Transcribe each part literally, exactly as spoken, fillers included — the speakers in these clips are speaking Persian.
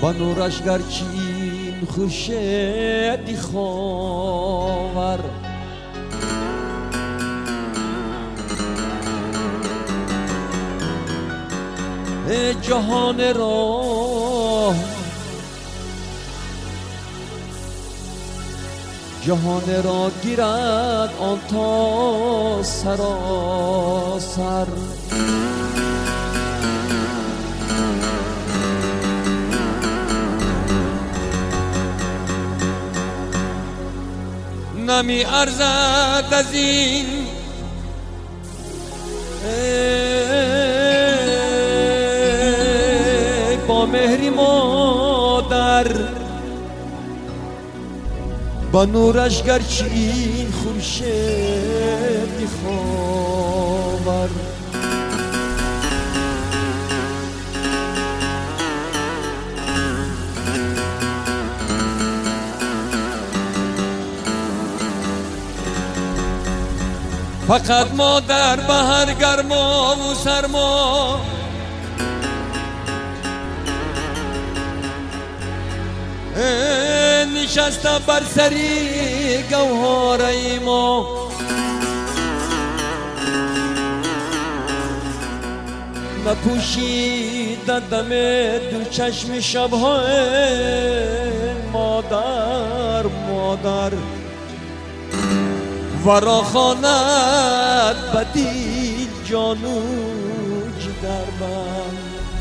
نورش گرچین خورشیدی خاور جهان را جهان را گیرد آن تا سراسر نمی ارزد از این ای با مهری مادر با نورش گرچین خورشیدی خاور فقط مادر به هر گرما و سرما نشسته بر سری گوهره ما نپوشیده دم دو چشم شبهای مادر مادر ورا خواند بدی جانو جگر من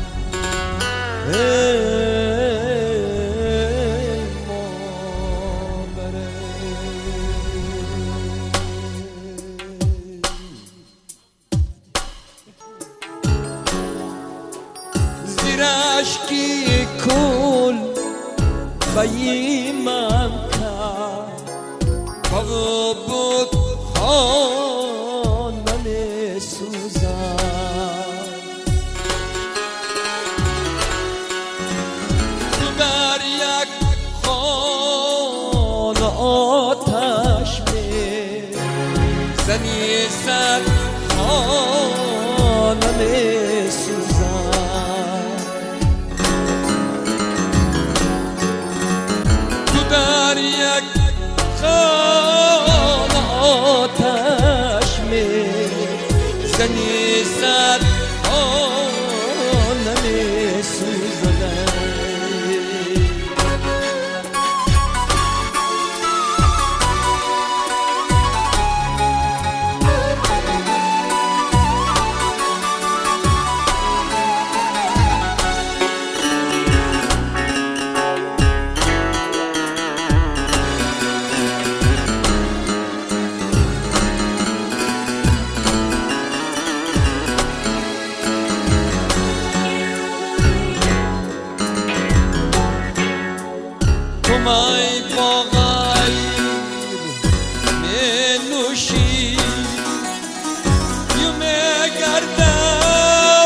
ای مادر زیر اشکی کل بیمم کرد بابا بود خانم سوزن تو در یک خانه آتش می زنی صد خانم سوزن تو در یک خانه آتش می زنی صد خانه می سوزدن مای با غیر می نوشی یو می گردم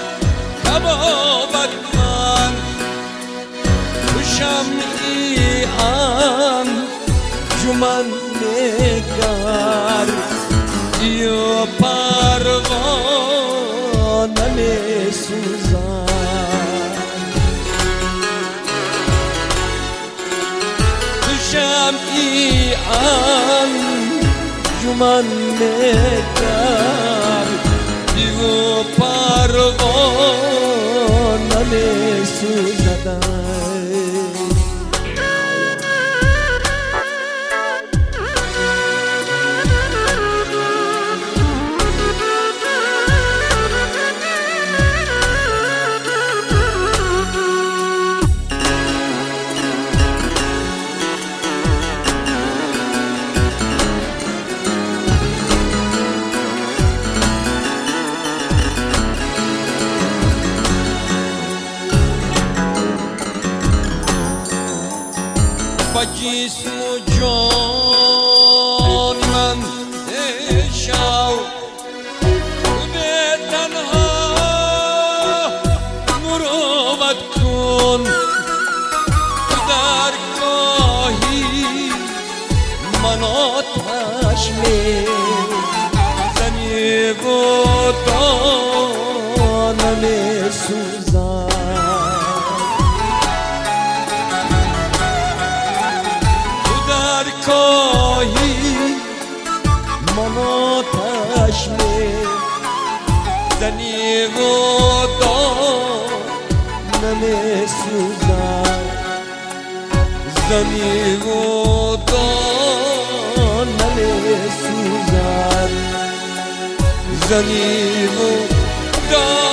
کبابت من تو شمعی ام جمن نگر یو پروانه می سوزن شمعی ام جمن نگر دیو پروانه می سوزدن با جسم و جان من شو به تنها مروت کن در گاهی من آتش می زنی و دانه می سوزن چشمه زنی و دانم سوزن زنی و دانم سوزن زنی و دانم